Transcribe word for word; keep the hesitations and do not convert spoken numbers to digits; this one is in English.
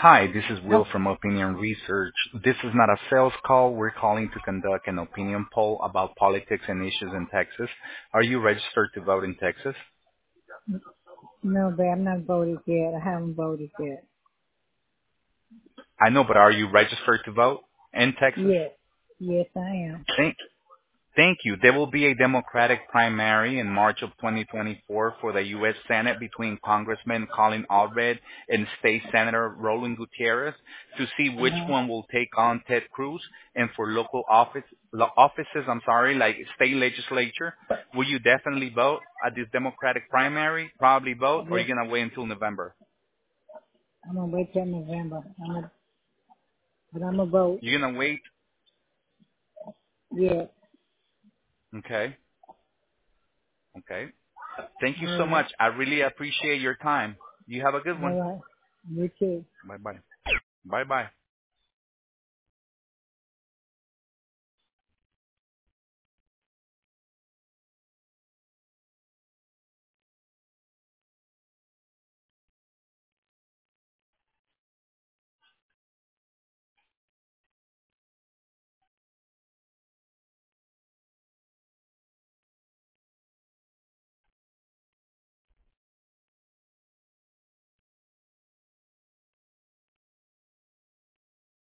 Hi, this is Oh, Will from Opinion Research. This is not a sales call. We're calling to conduct an opinion poll about politics and issues in Texas. Are you registered to vote in Texas? no, but I'm not voted yet. I haven't voted yet. I know, but are you registered to vote in Texas? Yes, yes, I am. Thank, thank you. There will be a Democratic primary in March of twenty twenty-four for the U S. Senate between Congressman Colin Allred and State Senator Roland Gutierrez to see which Uh-huh. one will take on Ted Cruz. And for local office, lo- offices, I'm sorry, like state legislature, will you definitely vote at this Democratic primary? Probably vote, or are Yes, you gonna wait until November? I'm gonna wait till November. I'm gonna, but I'm gonna vote. You're gonna wait? Yes. Okay, okay. Thank you All so right. much. I really appreciate your time. You have a good All one. right. You too. Bye bye. Bye bye.